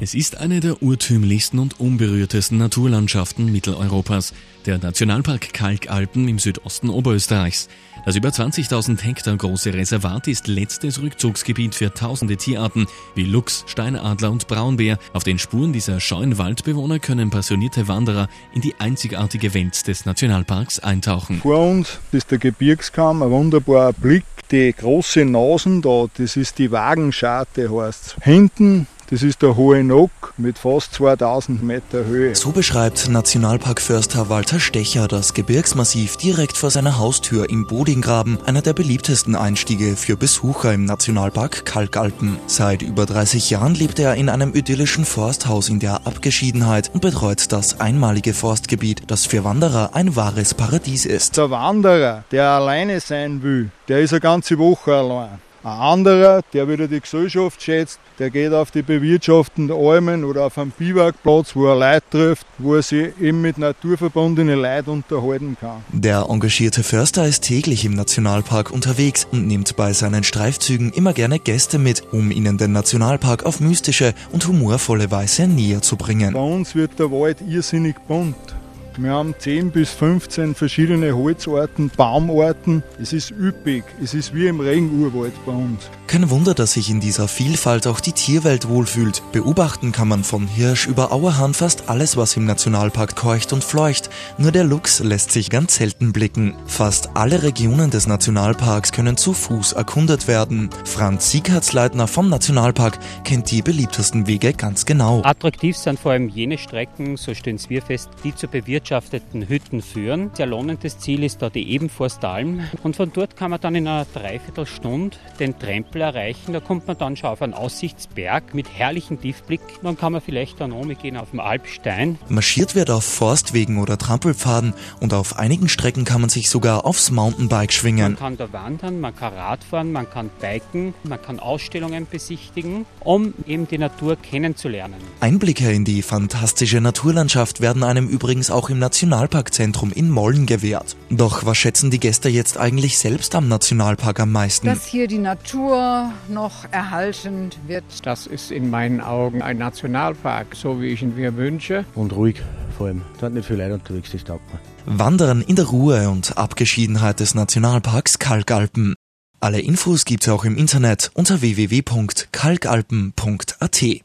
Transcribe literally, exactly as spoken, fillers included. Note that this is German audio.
Es ist eine der urtümlichsten und unberührtesten Naturlandschaften Mitteleuropas, der Nationalpark Kalkalpen im Südosten Oberösterreichs. Das über zwanzigtausend Hektar große Reservat ist letztes Rückzugsgebiet für tausende Tierarten wie Luchs, Steinadler und Braunbär. Auf den Spuren dieser scheuen Waldbewohner können passionierte Wanderer in die einzigartige Welt des Nationalparks eintauchen. Vor uns ist der Gebirgskamm, ein wunderbarer Blick. Die große Nasen da, das ist die Wagenscharte, heißt's. Hinten, das ist der Hohe Nock mit fast zweitausend Meter Höhe. So beschreibt Nationalparkförster Walter Stecher das Gebirgsmassiv direkt vor seiner Haustür im Bodingraben, einer der beliebtesten Einstiege für Besucher im Nationalpark Kalkalpen. Seit über dreißig Jahren lebt er in einem idyllischen Forsthaus in der Abgeschiedenheit und betreut das einmalige Forstgebiet, das für Wanderer ein wahres Paradies ist. Der Wanderer, der alleine sein will, der ist eine ganze Woche allein. Ein anderer, der wieder die Gesellschaft schätzt, der geht auf die bewirtschafteten Almen oder auf einen Biwakplatz, wo er Leute trifft, wo er sich eben mit naturverbundenen Leuten unterhalten kann. Der engagierte Förster ist täglich im Nationalpark unterwegs und nimmt bei seinen Streifzügen immer gerne Gäste mit, um ihnen den Nationalpark auf mystische und humorvolle Weise näher zu bringen. Bei uns wird der Wald irrsinnig bunt. Wir haben zehn bis fünfzehn verschiedene Holzarten, Baumarten. Es ist üppig, es ist wie im Regenurwald bei uns. Kein Wunder, dass sich in dieser Vielfalt auch die Tierwelt wohlfühlt. Beobachten kann man von Hirsch über Auerhahn fast alles, was im Nationalpark keucht und fleucht. Nur der Luchs lässt sich ganz selten blicken. Fast alle Regionen des Nationalparks können zu Fuß erkundet werden. Franz Siegertsleitner vom Nationalpark kennt die beliebtesten Wege ganz genau. Attraktiv sind vor allem jene Strecken, so stellen wir fest, die zur bewirtschafteten Hütten führen. Sehr lohnendes Ziel ist da die Ebenforstalm. Und von dort kann man dann in einer Dreiviertelstunde den Trempel erreichen. Da kommt man dann schon auf einen Aussichtsberg mit herrlichem Tiefblick. Dann kann man vielleicht dann umgehen auf dem Alpstein. Marschiert wird auf Forstwegen oder Trampelpfaden und auf einigen Strecken kann man sich sogar aufs Mountainbike schwingen. Man kann da wandern, man kann Radfahren, man kann biken, man kann Ausstellungen besichtigen, um eben die Natur kennenzulernen. Einblicke in die fantastische Naturlandschaft werden einem übrigens auch im Nationalparkzentrum in Molln gewährt. Doch was schätzen die Gäste jetzt eigentlich selbst am Nationalpark am meisten? Dass hier die Natur noch erhalten wird. Das ist in meinen Augen ein Nationalpark, so wie ich ihn mir wünsche. Und ruhig vor allem. Da sind nicht viele Leute unterwegs, das taugt mir. Wandern in der Ruhe und Abgeschiedenheit des Nationalparks Kalkalpen. Alle Infos gibt's auch im Internet unter w w w punkt kalkalpen punkt a t.